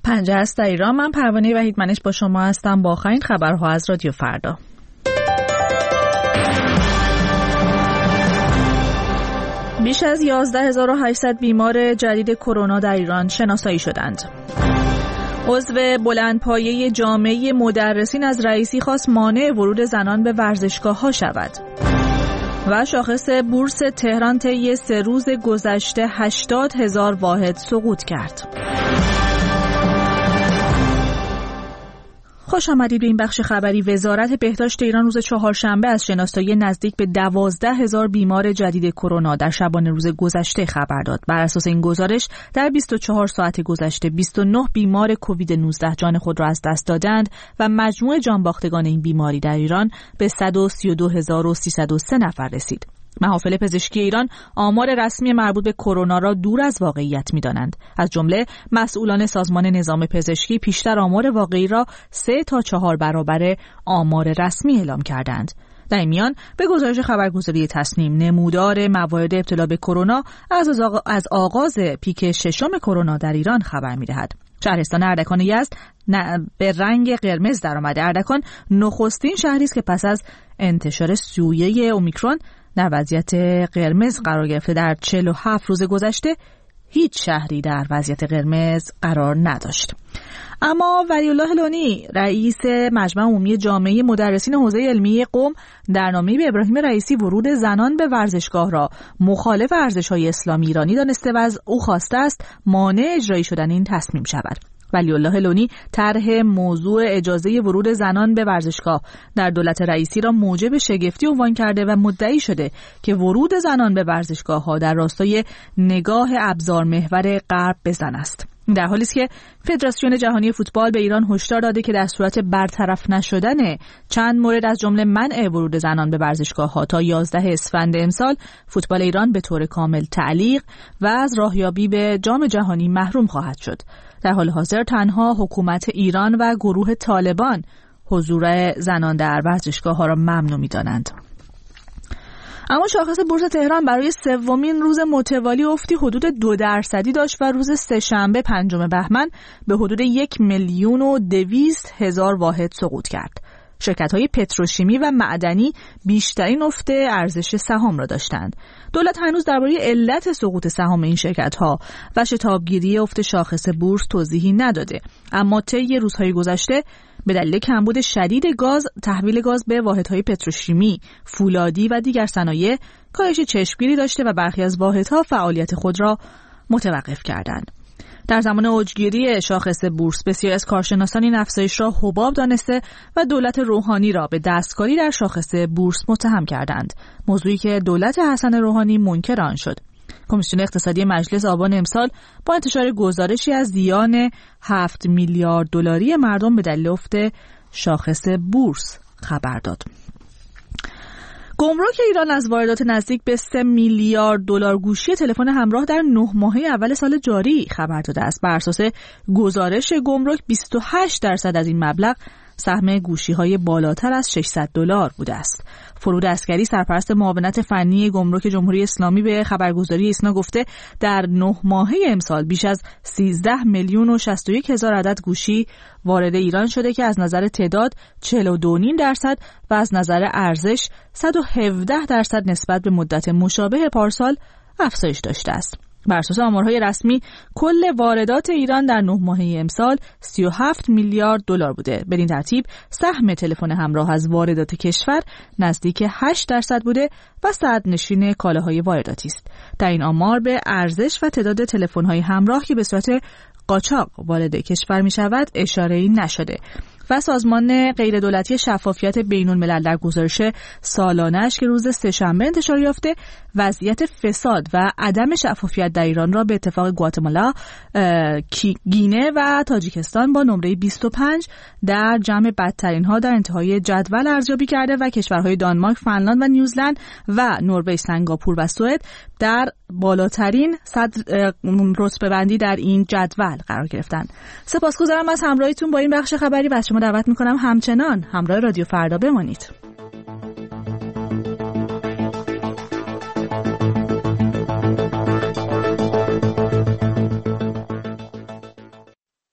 پنجه است در ایران. من پروانه وحیدمنش با شما هستم با آخرین خبرها از رادیو فردا. بیش از 11800 بیمار جدید کرونا در ایران شناسایی شدند. عضو بلندپایه جامعه مدرسین از رئیسی خواست مانع ورود زنان به ورزشگاه‌ها شود. و شاخص بورس تهران طی 3 روز گذشته 80,000 واحد سقوط کرد. خوش آمدید به این بخش خبری. وزارت بهداشت ایران روز چهارشنبه از شناسایی نزدیک به 12,000 بیمار جدید کرونا در شبانه روز گذشته خبر داد. بر اساس این گزارش در 24 ساعت گذشته 29 بیمار کووید 19 جان خود را از دست دادند و مجموع جانباختگان این بیماری در ایران به 132,303 نفر رسید. محافل پزشکی ایران آمار رسمی مربوط به کرونا را دور از واقعیت می‌دانند. از جمله مسئولان سازمان نظام پزشکی پیشتر آمار واقعی را 3 تا 4 برابر آمار رسمی اعلام کردند. در این میان به گزارش خبرگزاری تصنیم نمودار موارد ابتلا به کرونا از آغاز پیک ششم کرونا در ایران خبر می‌دهد. شهرستان اردکان یزد به رنگ قرمز درآمده. اردکان نخستین شهری است که پس از انتشار سویه اومیکرون در وضعیت قرمز قرار گرفته. در 47 روز گذشته هیچ شهری در وضعیت قرمز قرار نداشت. اما ولی‌الله لونی رئیس مجمع عمومی جامعه مدرسین حوزه علمی قم در نامه‌ای به ابراهیم رئیسی ورود زنان به ورزشگاه را مخالف ارزش‌های اسلامی ایرانی دانسته و از او خواسته است مانع اجرایی شدن این تصمیم شود. ولی‌الله لونی طرح موضوع اجازه ورود زنان به ورزشگاه در دولت رئیسی را موجب شگفتی عنوان کرده و مدعی شده که ورود زنان به ورزشگاه‌ها در راستای نگاه ابزار محور غرب به زن است. در حالی است که فدراسیون جهانی فوتبال به ایران هشدار داده که در صورت برطرف نشدن چند مورد از جمله منع ورود زنان به ورزشگاه‌ها تا 11 اسفند امسال فوتبال ایران به طور کامل تعلیق و از راهیابی به جام جهانی محروم خواهد شد. در حال حاضر تنها حکومت ایران و گروه طالبان حضور زنان در ورزشگاه‌ها را ممنوع می‌دانند. اما شاخص بورس تهران برای سومین روز متوالی افتی حدود 2% داشت و روز سه‌شنبه 5 بهمن به حدود 1,200,000 واحد سقوط کرد. شرکت‌های پتروشیمی و معدنی بیشترین افت ارزش سهام را داشتند. دولت هنوز درباره علت سقوط سهام این شرکت‌ها و شتابگیری افت شاخص بورس توضیحی نداده، اما طی روزهای گذشته به دلیل کمبود شدید گاز، تحویل گاز به واحدهای پتروشیمی، فولادی و دیگر صنایع کاهش چشمگیری داشته و برخی از واحدها فعالیت خود را متوقف کردند. در زمان اوجگیری شاخص بورس بسیاری از کارشناسان این افزایش را حباب دانسته و دولت روحانی را به دستکاری در شاخص بورس متهم کردند، موضوعی که دولت حسن روحانی منکر آن شد. کمیسیون اقتصادی مجلس آبان امسال با انتشار گزارشی از زیان 7 میلیارد دلاری مردم به دلیل افت شاخص بورس خبر داد. گمرک ایران از واردات نزدیک به 3 میلیارد دلار گوشی تلفن همراه در 9 ماهه اول سال جاری خبر داده است. بر اساس گزارش گمرک 28% از این مبلغ سهم گوشی‌های بالاتر از $600 بوده است. فرود عسکری سرپرست معاونت فنی گمرک جمهوری اسلامی به خبرگزاری ایسنا گفته در 9 ماهه امسال بیش از 13,061,000 عدد گوشی وارد ایران شده که از نظر تعداد 42.5% و از نظر ارزش 117% نسبت به مدت مشابه پارسال افزایش داشته است. بر اساس آمارهای رسمی کل واردات ایران در 9 ماهه امسال 37 میلیارد دلار بوده. بدین ترتیب سهم تلفن همراه از واردات کشور نزدیک 8% بوده و صدرنشین کالاهای وارداتی است. در این آمار به ارزش و تعداد تلفن‌های همراه که به صورت قاچاق وارد کشور می شود اشاره‌ای نشده. و سازمان غیردولتی شفافیت بین‌الملل در گزارش سالانه‌اش که روز سه‌شنبه انتشار یافته وضعیت فساد و عدم شفافیت در ایران را به اتفاق گواتمالا، گینه و تاجیکستان با نمره 25 در جمع بدترین ها در انتهای جدول ارزیابی کرده و کشورهای دانمارک، فنلاند و نیوزلند و نروژ، سنگاپور و سوئد در بالاترین رتبه بندی در این جدول قرار گرفتند. سپاسگزارم از همراهیتون با این بخش خبری و از شما دعوت میکنم همچنان همراه رادیو فردا بمانید.